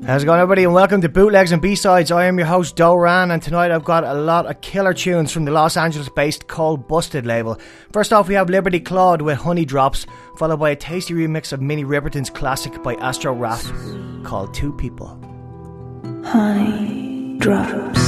How's it going, everybody, and welcome to Bootlegs and B-Sides. I am your host, Doran, and tonight I've got a lot of killer tunes from the Los Angeles-based Cold Busted label. First off, we have Liberty Claude with Honey Drops, followed by a tasty remix of Minnie Riperton's classic by Astro Wrath called Two People. Honey Drops.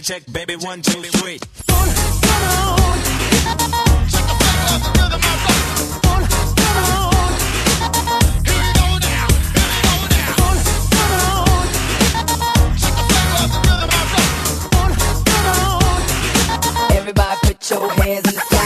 check, baby, 1, 2, 3. Everybody put your hands in the sky.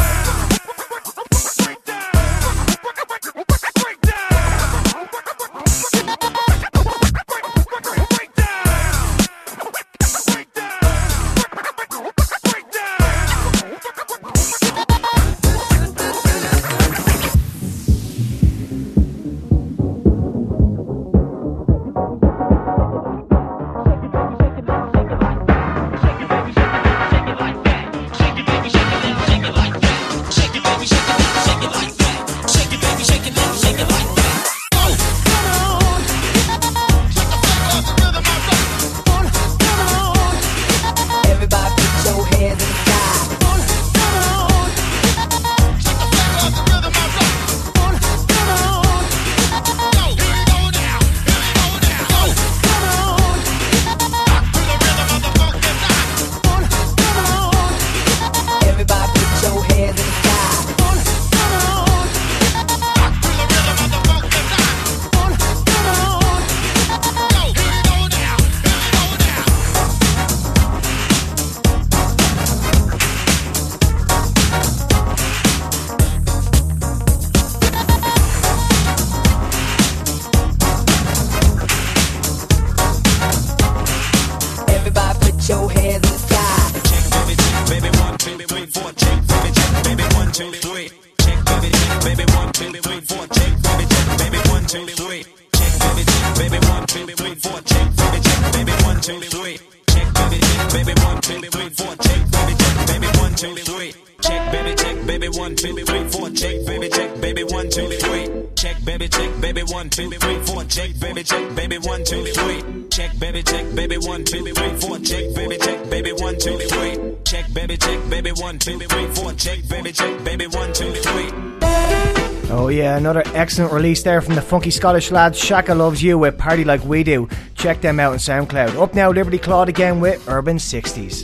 Oh yeah, another excellent release there from the funky Scottish lads Shaka Loves You with Party Like We Do. Check them out on SoundCloud. Up now, Liberty Claude again with Urban 60s.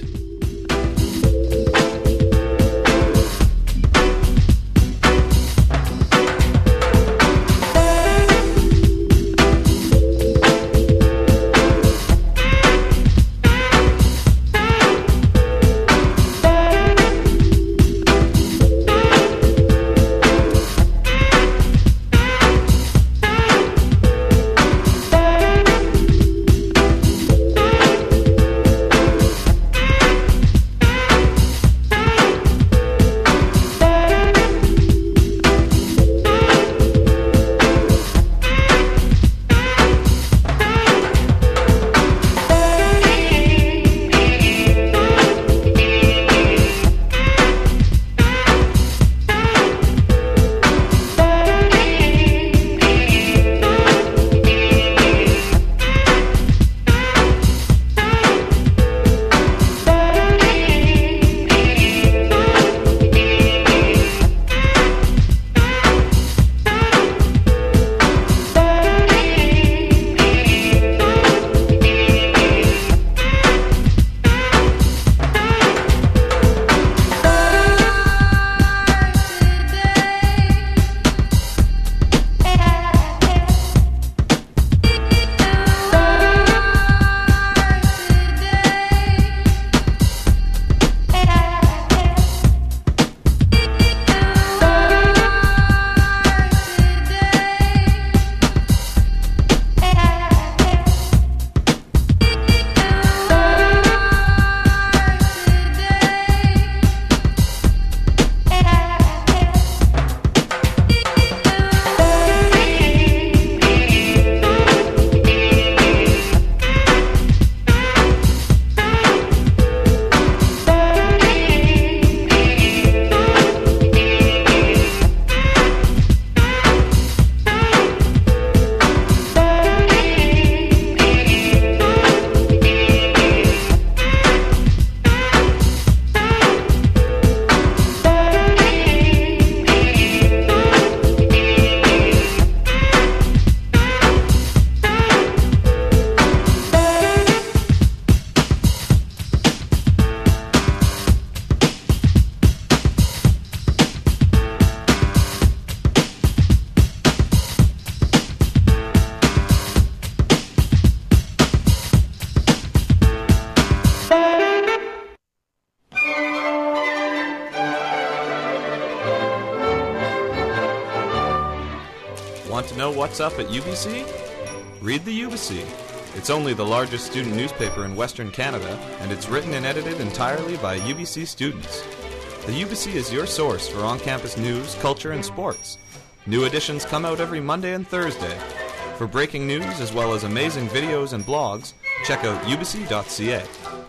what's up at UBC? Read the UBC. It's only the largest student newspaper in Western Canada, and it's written and edited entirely by UBC students. The UBC is your source for on-campus news, culture, and sports. New editions come out every Monday and Thursday. For breaking news as well as amazing videos and blogs, check out ubc.ca.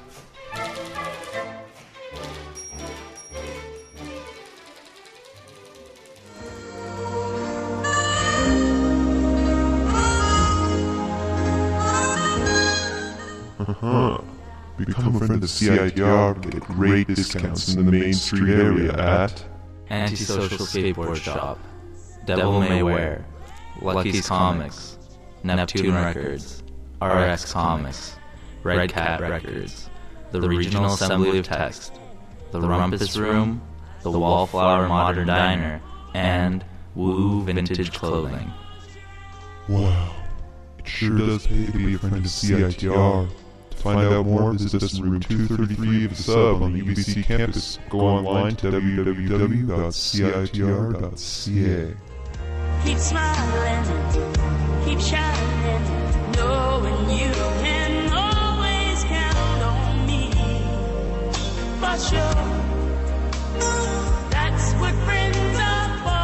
Become a friend of the CITR and get great discounts in the Main Street area at Antisocial Skateboard Shop, Devil May Wear, Lucky's Comics, Neptune Records, RX Comics, Red Cat Records, the Regional Assembly of Text, the Rumpus Room, the Wallflower Modern Diner, and Woo Vintage Clothing. Wow, it sure does pay to be a friend of CITR. To find out more, visit us in room 233 of the sub on the UBC campus. Go online to www.citr.ca. Keep smiling, keep shining, knowing you can always count on me. For sure, that's what friends are for.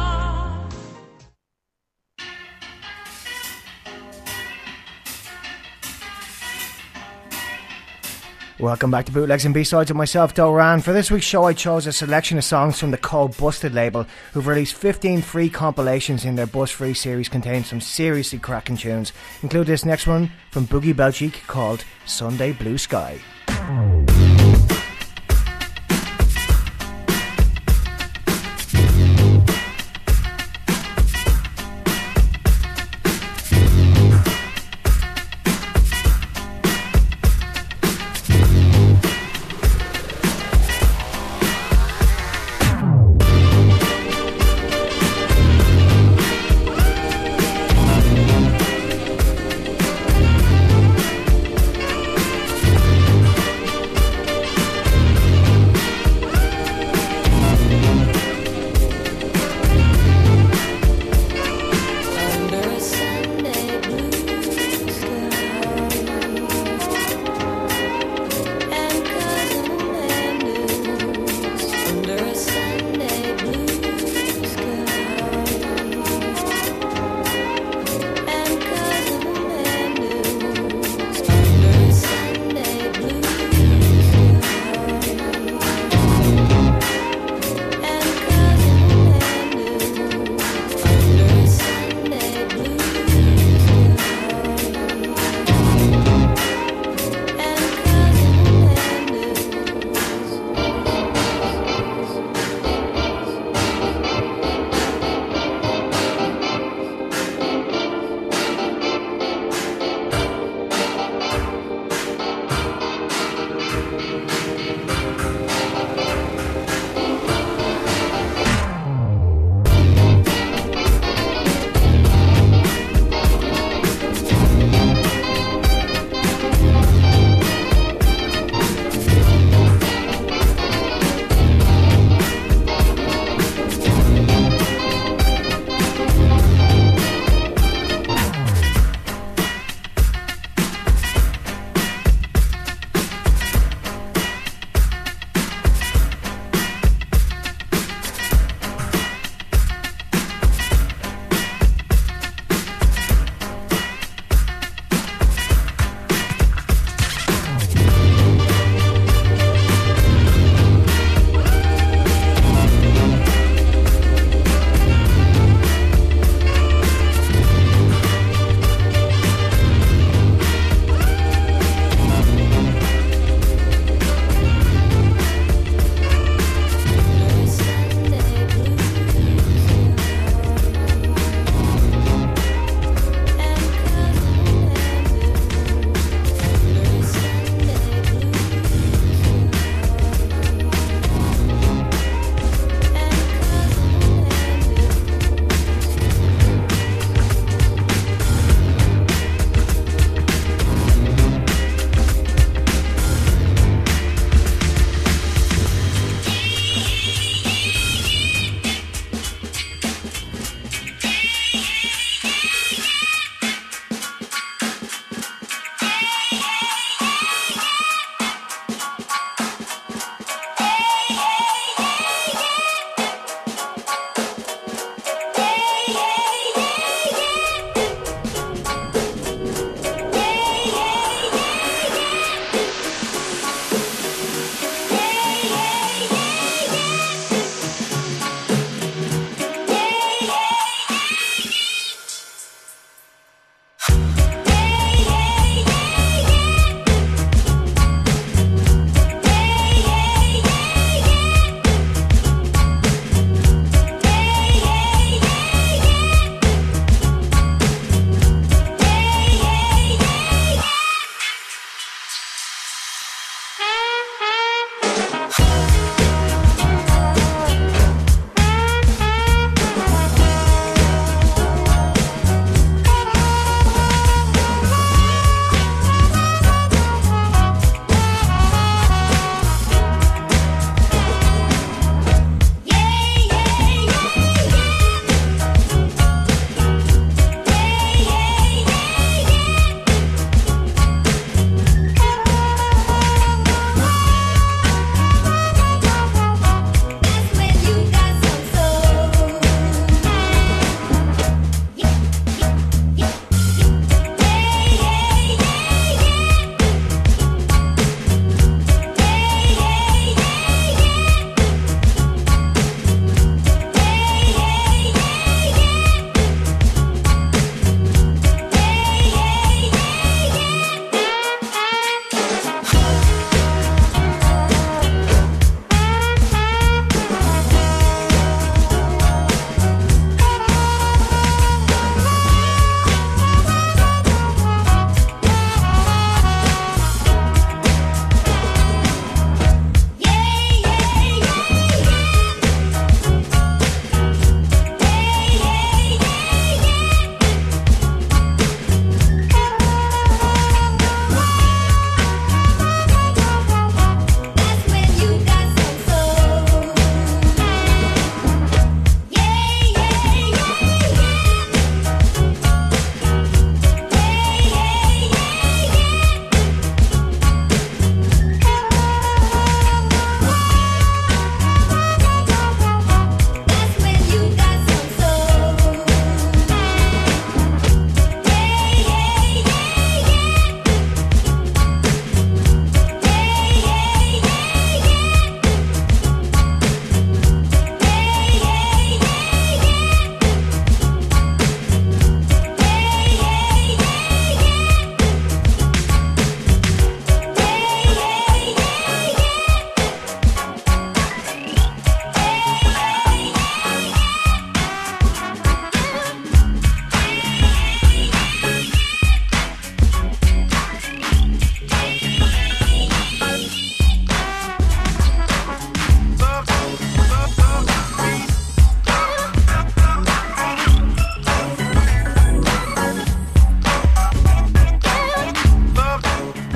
Welcome back to Bootlegs and B-Sides with myself, Doran. For this week's show, I chose a selection of songs from the Cold Busted label, who've released 15 free compilations in their Bus Free series containing some seriously cracking tunes. Include this next one from Boogie Belchic called Sunday Blue Sky.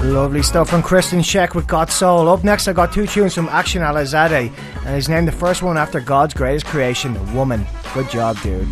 Lovely stuff from Kristen Sheck with Got Soul. Up next, I got two tunes from Action Alizadeh, and he's named the first one after God's greatest creation, Woman. Good job, dude.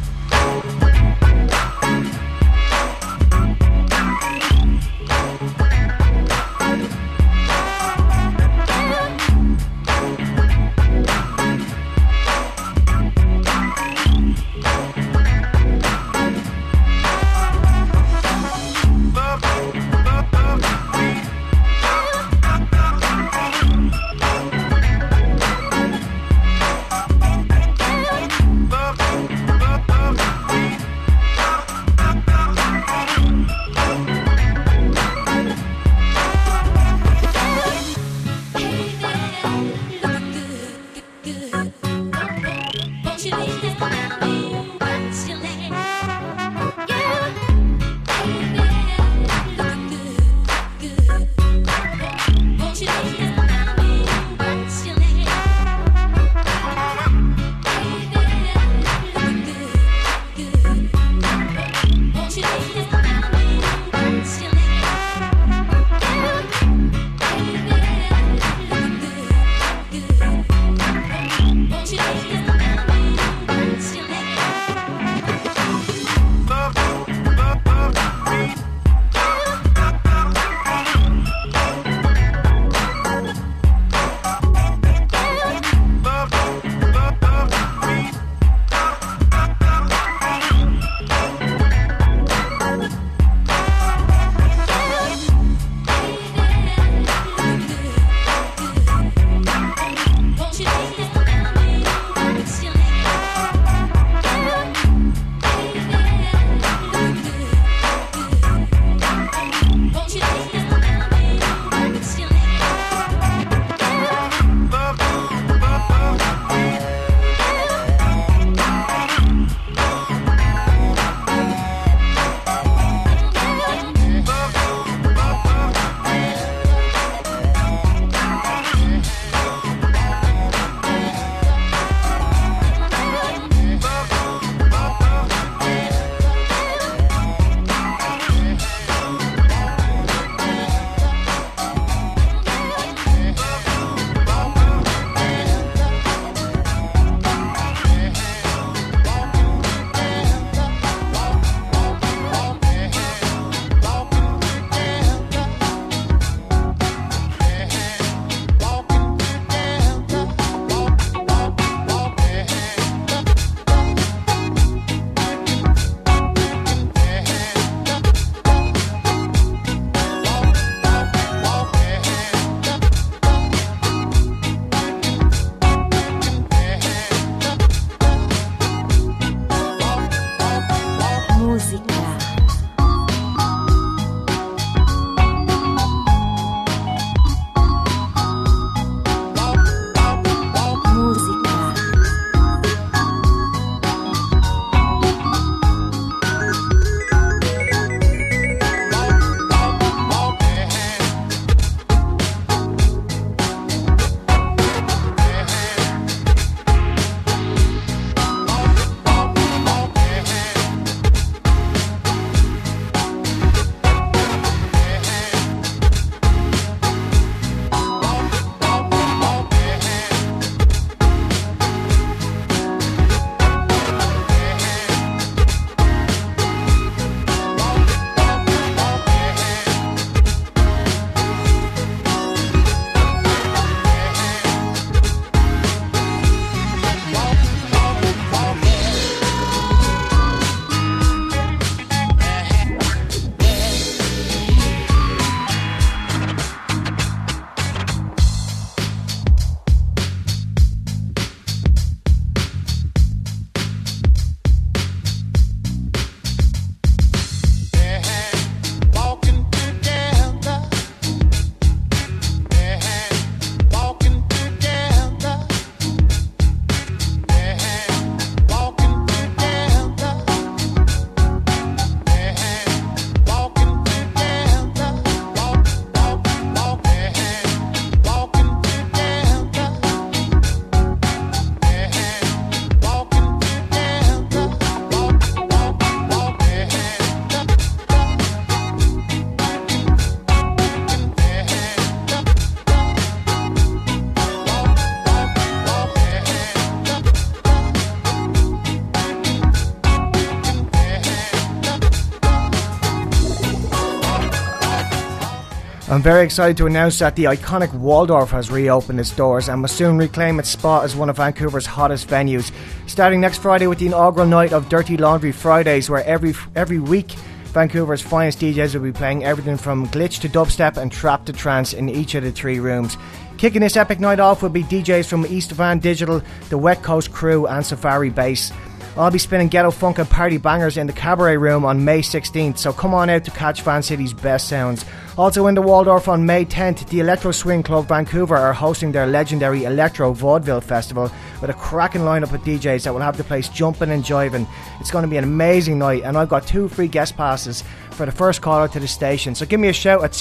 I'm very excited to announce that the iconic Waldorf has reopened its doors and will soon reclaim its spot as one of Vancouver's hottest venues. Starting next Friday with the inaugural night of Dirty Laundry Fridays, where every week Vancouver's finest DJs will be playing everything from glitch to dubstep and trap to trance in each of the 3 rooms. Kicking this epic night off will be DJs from East Van Digital, the Wet Coast Crew and Safari Bass. I'll be spinning ghetto funk and party bangers in the Cabaret Room on May 16th, so come on out to catch Van City's best sounds. Also in the Waldorf on May 10th, the Electro Swing Club Vancouver are hosting their legendary Electro Vaudeville Festival with a cracking lineup of DJs that will have the place jumping and jiving. It's going to be an amazing night, and I've got 2 free guest passes for the first caller to the station. So give me a shout at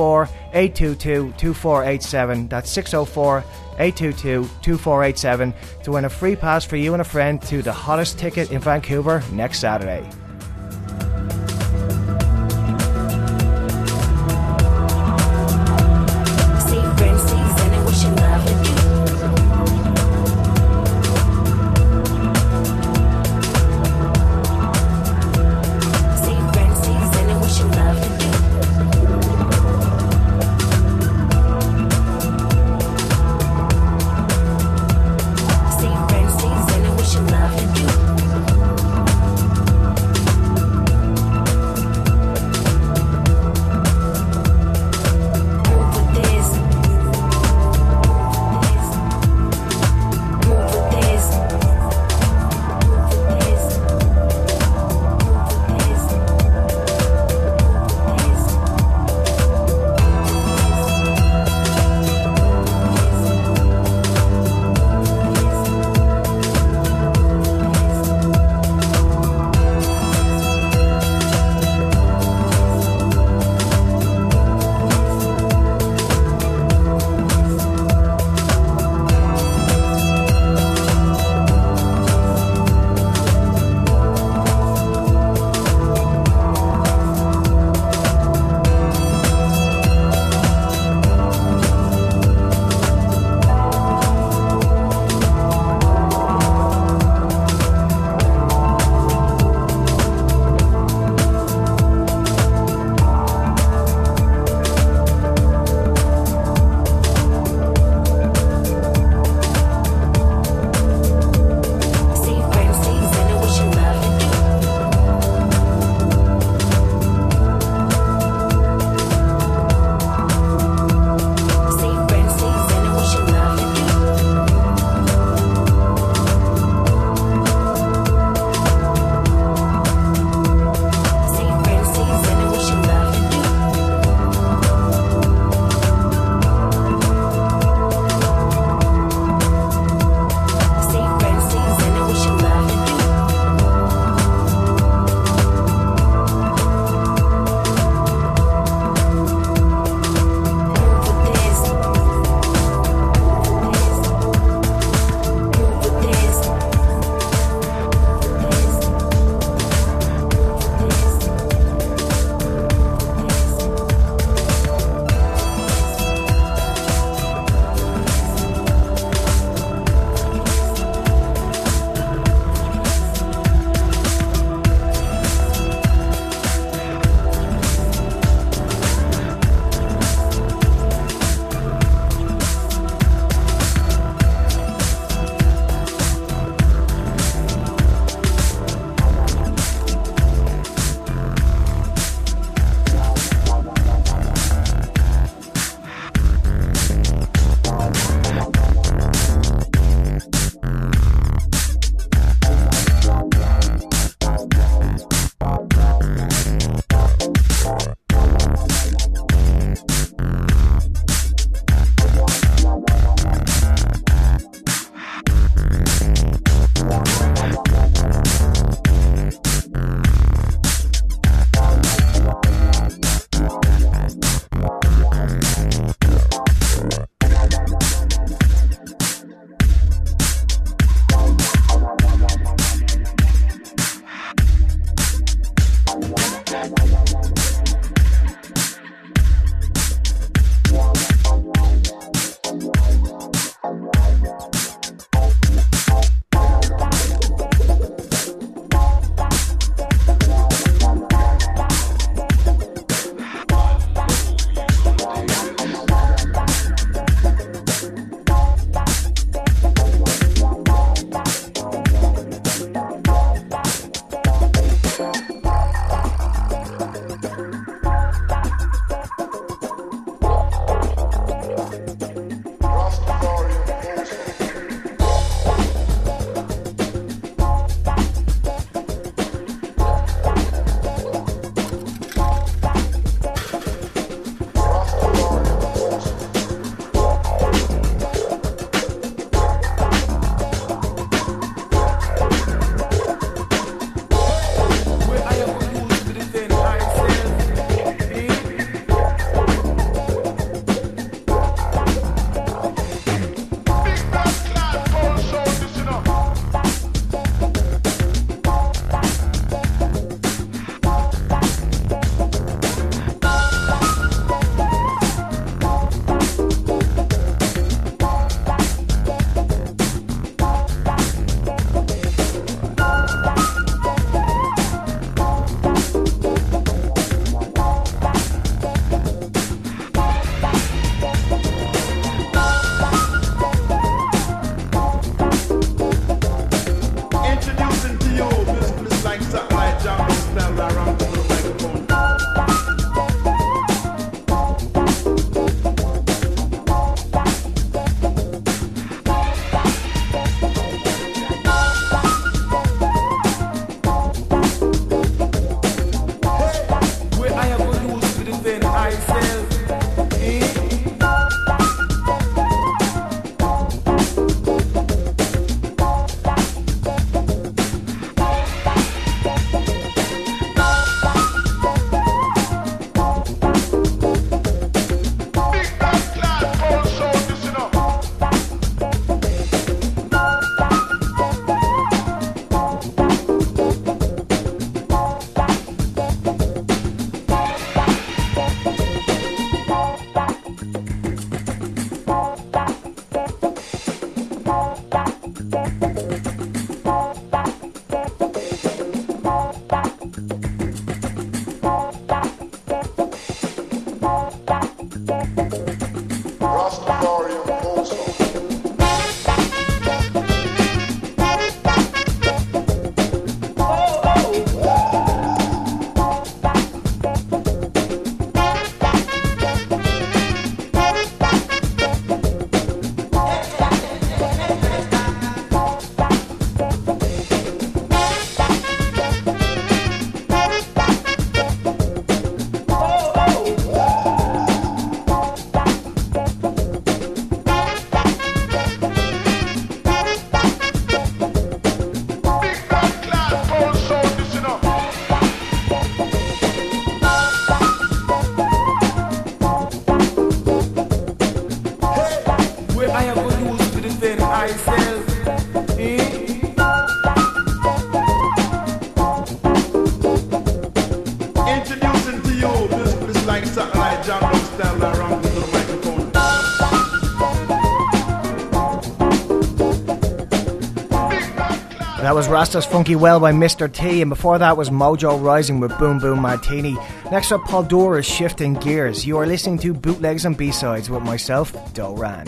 604-822-2487. That's 604-822-2487 to win a free pass for you and a friend to the hottest ticket in Vancouver next Saturday. yo, this is like something like John Rock style around the little microphone. That was Rasta's Funky Well by Mr. T, and before that was Mojo Rising with Boom Boom Martini. Next up, Paul Dora's Shifting Gears. You are listening to Bootlegs and B-Sides with myself, Doran.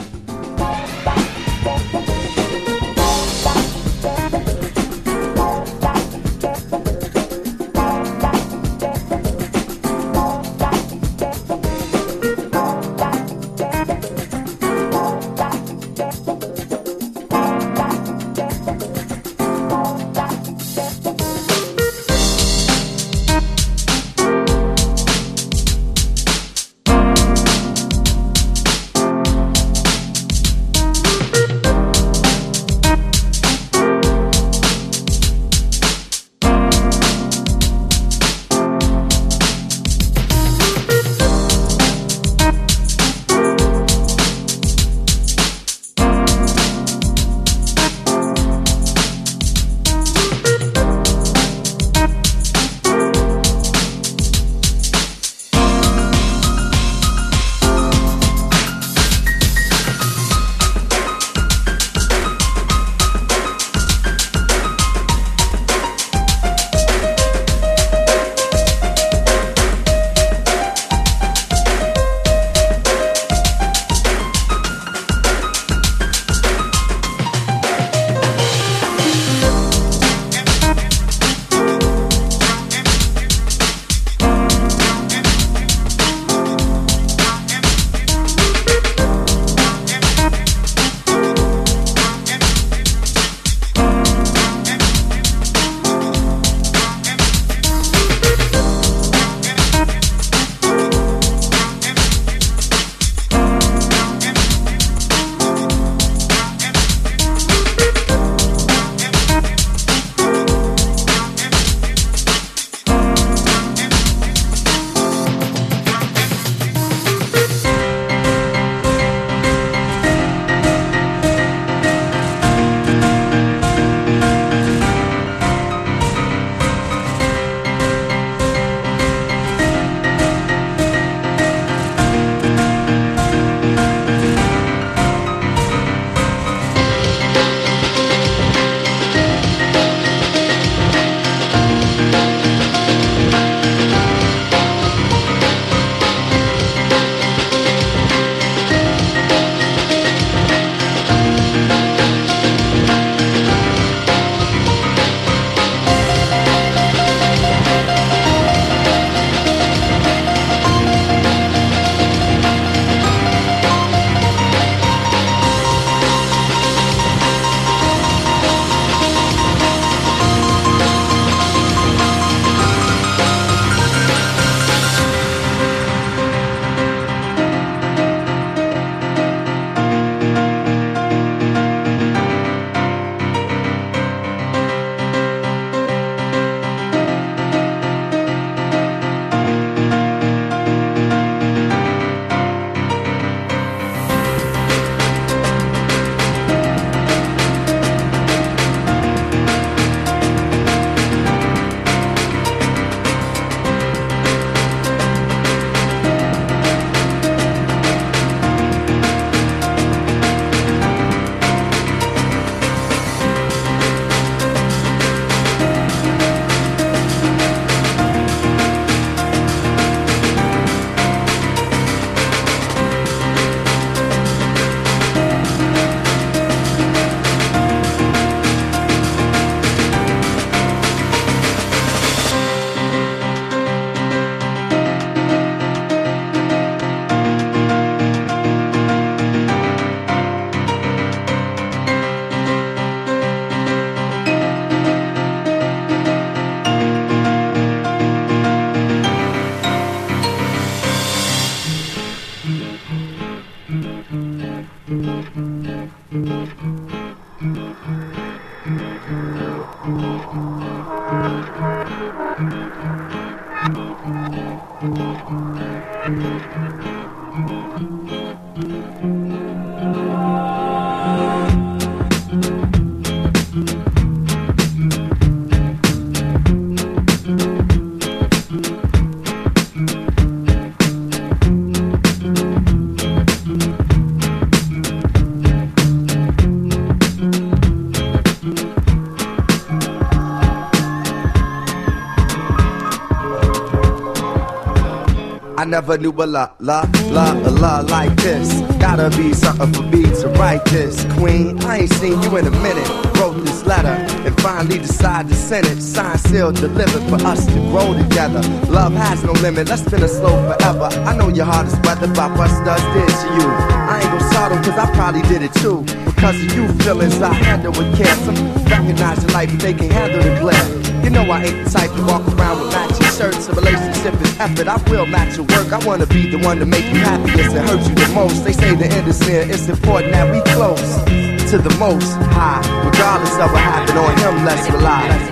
I never knew a love like this. Gotta be something for me to write this. Queen, I ain't seen you in a minute. Wrote this letter and finally decided to send it. Signed, sealed, delivered for us to grow together. Love has no limit, let's spin it slow forever. I know your heart is weathered by what does did to you. I ain't gon' start them cause I probably did it too. Because of you feelings I handle with care. Some recognize your life but they can't handle the glare. You know I ain't the type to walk around with matching shirts. A relationship is effort, I will match your work. I wanna be the one to make you happiest and hurt you the most. They say the end is near, it's important that we close to the most high. Regardless of what happened on him, let's rely.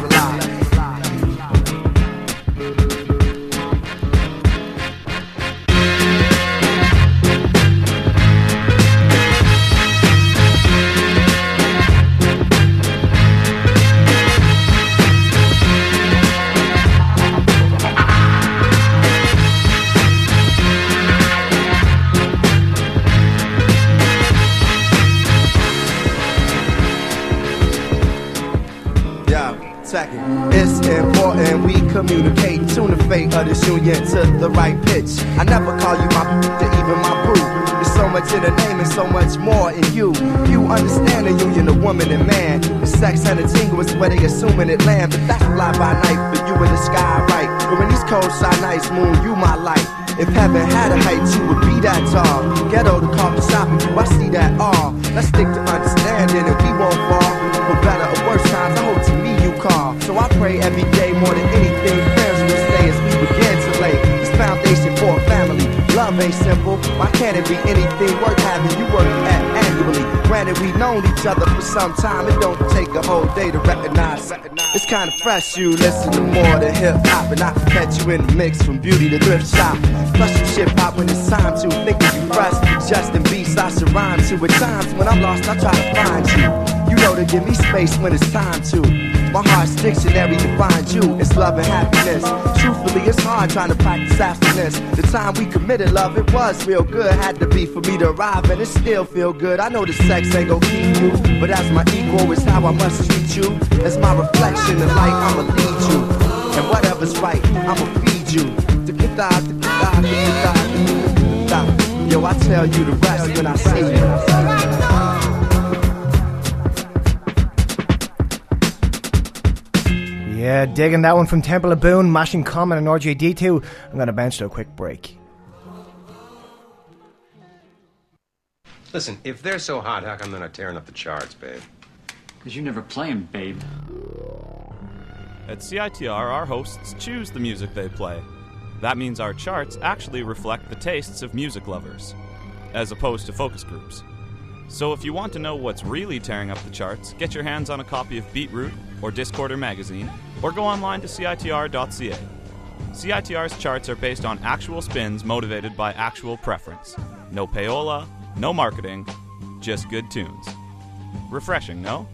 It's important we communicate, tune the fate of this union to the right pitch. I never call you my to even my boo. There's so much in the name and so much more in you. You understand the union of woman and man. The sex and the tingle is where they assuming it land. But that's fly by night for you in the sky, right? But when these cold side nights, moon, you my light. If heaven had a height, you would be that tall. Ghetto to coffee shop with you, I see that all. Let's stick to understanding and we won't fall. For better or worse times, I hope to me you call. So I pray every day more than anything friends will say as we begin to lay this foundation for a family. Love ain't simple, why can't it be anything worth having you work at annually? Granted we've known each other for some time, it don't take a whole day to recognize. It's kinda fresh, you listen to more than hip-hop. And I can catch you in the mix from beauty to thrift shop. Plus you ship hop when it's time to. Thinking you fresh, just in beats I should rhyme to. At times when I'm lost I try to find you. You know to give me space when it's time to. My heart's dictionary to find you. It's love and happiness. Truthfully, it's hard trying to practice abstinence. The time we committed love, it was real good. Had to be for me to arrive, and it still feel good. I know the sex ain't gon' keep you, but as my equal, it's how I must treat you. As my reflection in light, I'ma lead you. And whatever's right, I'ma feed you. Yo, I tell you the rest when I see you. Yeah, digging that one from Temple of Boone, Mashing Common and RJD2. I'm going to bounce to a quick break. Listen, if they're so hot, how come they're not tearing up the charts, babe? Because you never play them, babe. At CITR, our hosts choose the music they play. That means our charts actually reflect the tastes of music lovers, as opposed to focus groups. So if you want to know what's really tearing up the charts, get your hands on a copy of Beatroot or Discorder magazine, or go online to CITR.ca. CITR's charts are based on actual spins motivated by actual preference. No payola, no marketing, just good tunes. Refreshing, no?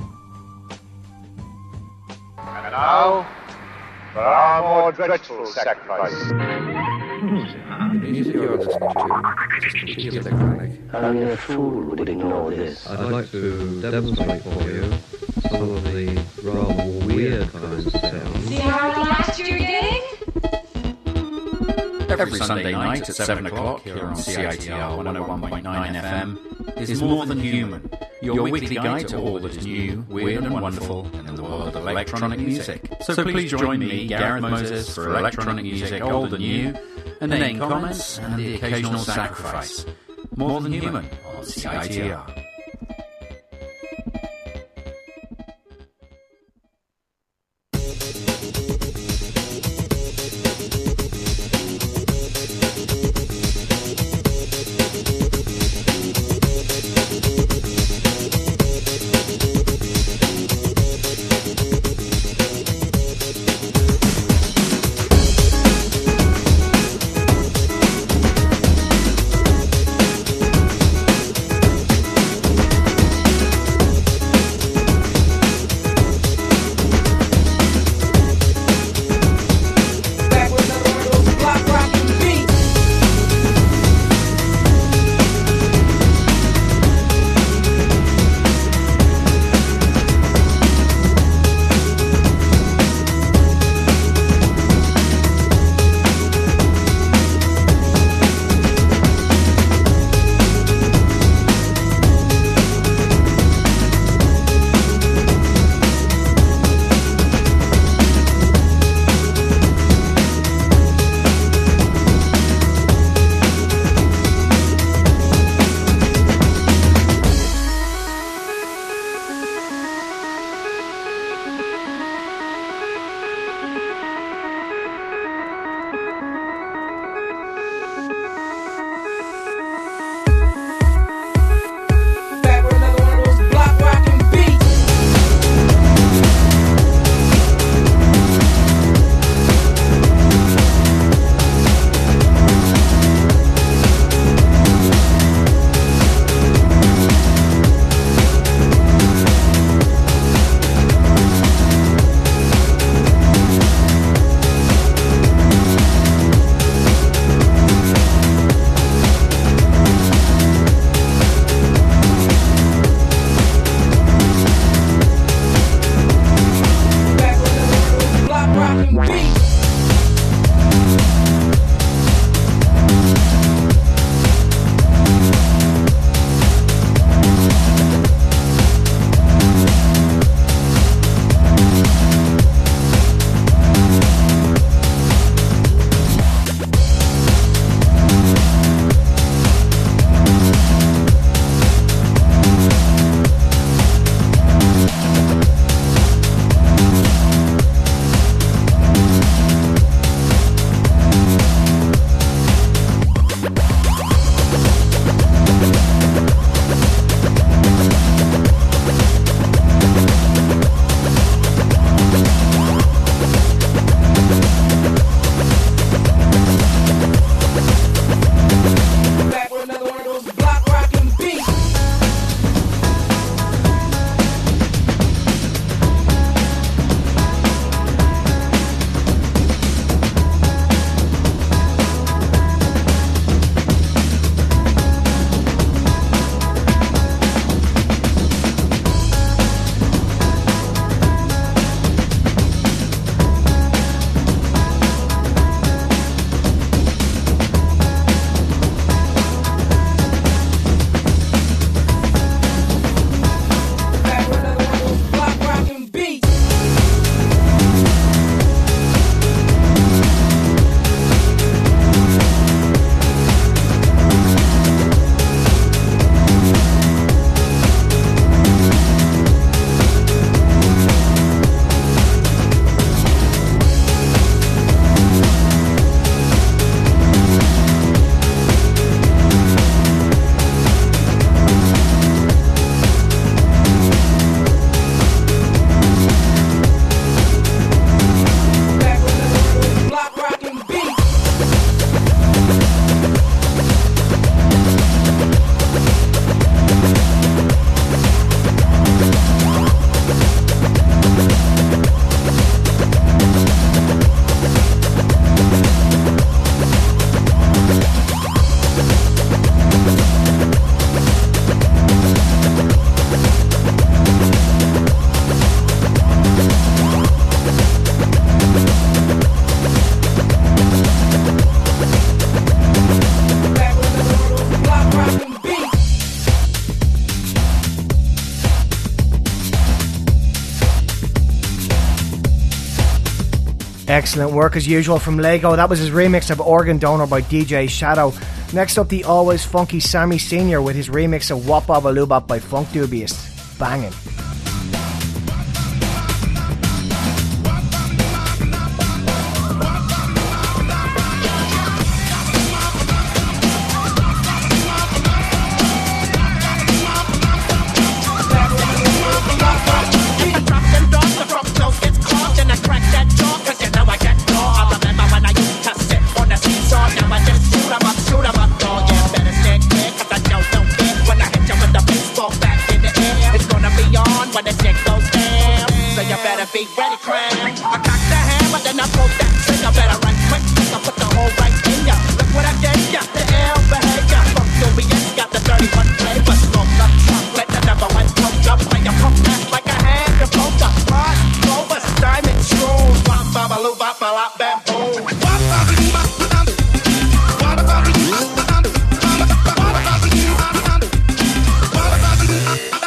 And now, for our more dreadful sacrifice. The music you're listening to is particularly chronic. Only a fool would ignore this. I'd like to demonstrate for you some of the rather weird kinds of sounds. See how relaxed you're getting? Every Sunday night at 7 o'clock here on CITR 101.9 FM is More Than Human, your weekly guide to all that is new, weird and wonderful in the world of electronic music. So please join me, Gareth Moses, for electronic music old and new, inane comments and the occasional sacrifice. More Than Human on CITR. Excellent work as usual from Lego. That was his remix of Organ Donor by DJ Shadow. Next up, the always funky Sammy Senior with his remix of Wop Baba Loobop by Funk Dubious. Banging. Be ready, cram. I cock the hammer, then I pull that trigger. Better run quick, I put the hole right in ya. Look what I gave ya, the L behavior. From Dubious, got the 31 flavor. Smoke up chocolate, the number one coach up. Play a pump ass like a hand to poker. Hot, Clovis, diamond, strong. Wop, baba, loo, bop, a lot, bam, boom. Wop, baba, loo, bop, a lot. Wop, baba, loo, bop, a lot. Wop, baba, loo, bop, a lot. Wop, baba, loo, bop, a lot.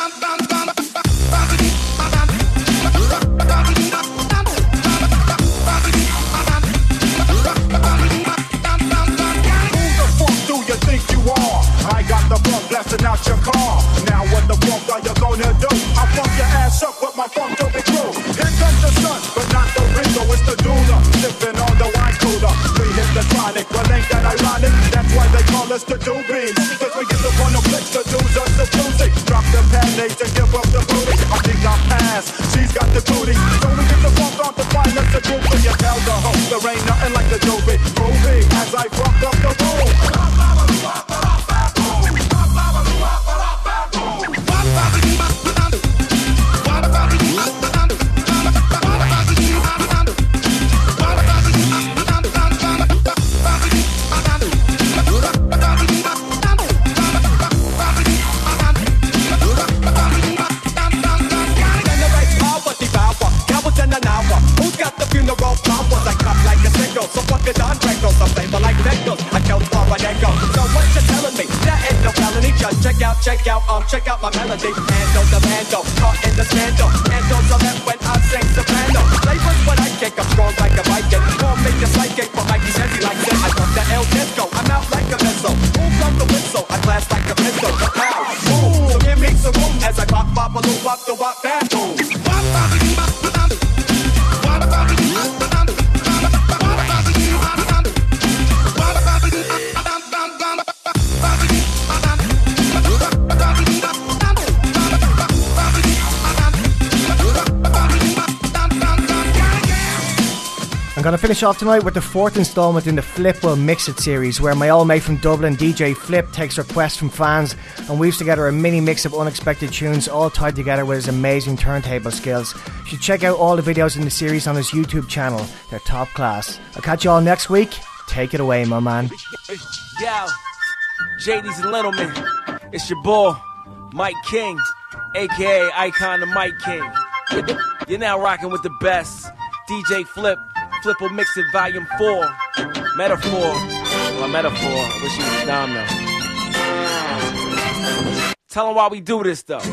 Blasting out your car. Now what the fuck are you gonna do? I funk your ass up with my funk dopey crew. Here comes the sun, but not the Ringo, it's the Dula. Sipping on the wine cooler. We hit the tonic, well ain't that ironic? That's why they call us the Doobies. Cause we get the one to flex the dudes us the Tuesday. Drop the panades and give up the booty. I think I'll pass, she's got the booty. So we get the funk on to find us the group. So you tell the host there ain't nothing like the Doobie. Groovy as I fuck up the room. So fucking on Dracos, some flavor like Nectos. I killed for an echo. So what you telling me? That ain't no felony. Just check out my melody. Handle the bando, caught in the scandal. Handles are left when I sing soprano. Flavors when I kick, I'm strong like a Viking. Call me the psychic, but Mikey says he likes it. I love the El Disco, I'm out like a missile. Move from the whistle, I blast like a pistol. Pow, boom, so give me some room as I pop, bop, a little wop, the wop, bam, boom. Wop, bop, bop, bop, bop, bop, bop, bop. I'm going to finish off tonight with the fourth installment in the Flip Will Mix It series, where my old mate from Dublin, DJ Flip, takes requests from fans and weaves together a mini mix of unexpected tunes, all tied together with his amazing turntable skills. You should check out all the videos in the series on his YouTube channel. They're top class. I'll catch you all next week. Take it away, my man. Yo, JD's and Littleman. It's your boy, Mike King, aka Icon the Mike King. You're now rocking with the best. DJ Flip. Flip Will Mix It Volume 4. Metaphor. Well, Metaphor. I wish he was down though. Tell him why we do this though.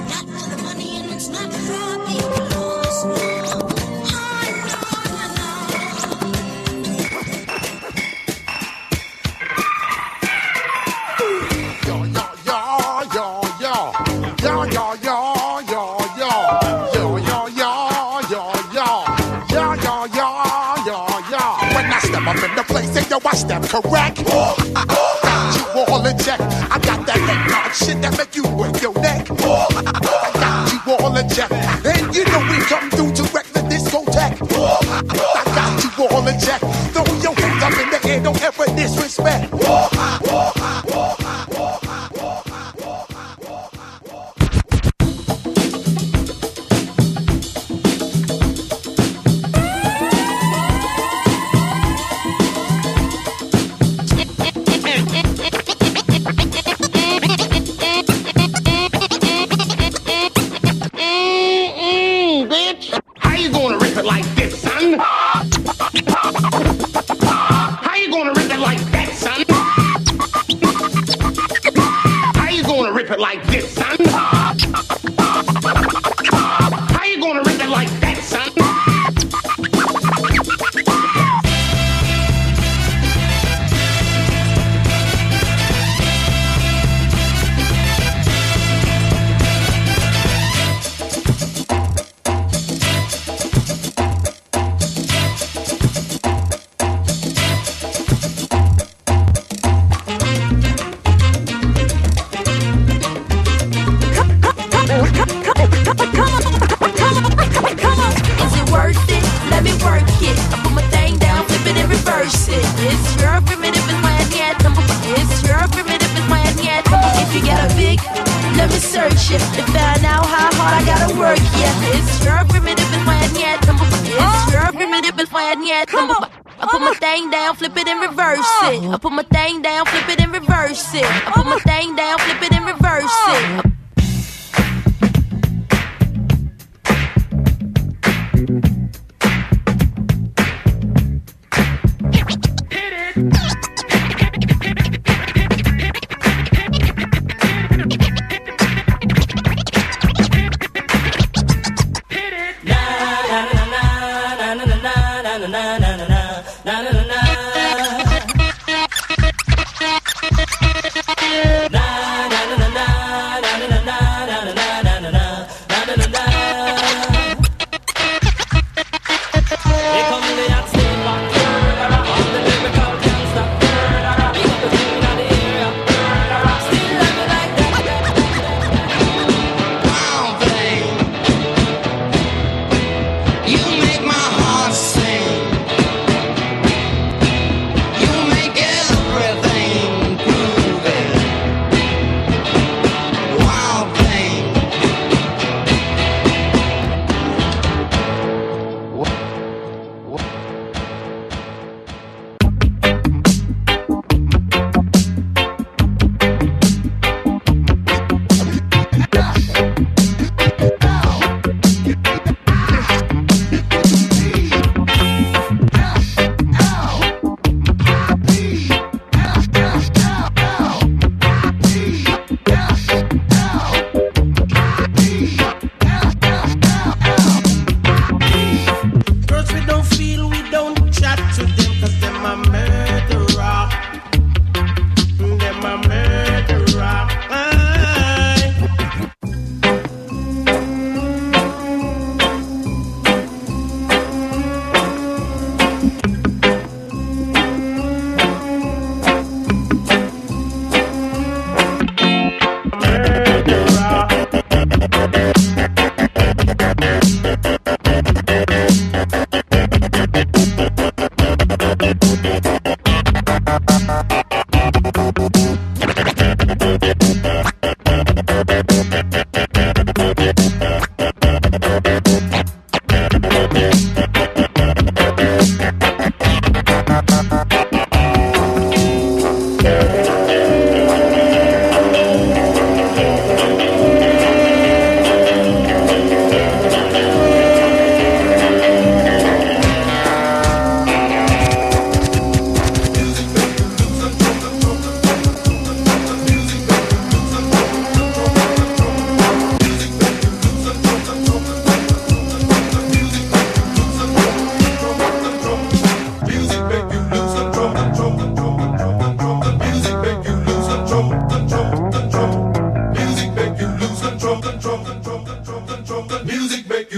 I step correct. Got you all in check. I got that head nod shit that make you break your neck. I got you all in check. And you know we come through to wreck the discotheque. I got you all in check. Throw your hands up in the air, don't ever disrespect. Like this, son. How you gonna rip it like that, son? shit. To find out how hard I gotta work, yeah. It's your primitive and fine, yeah. It's your primitive and fine, yeah. I put my thing down, flip it and reverse it. I put my thing down, flip it and reverse it. I put my thing down, flip it and reverse it.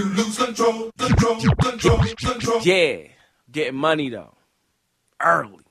Yeah, getting money though. Early.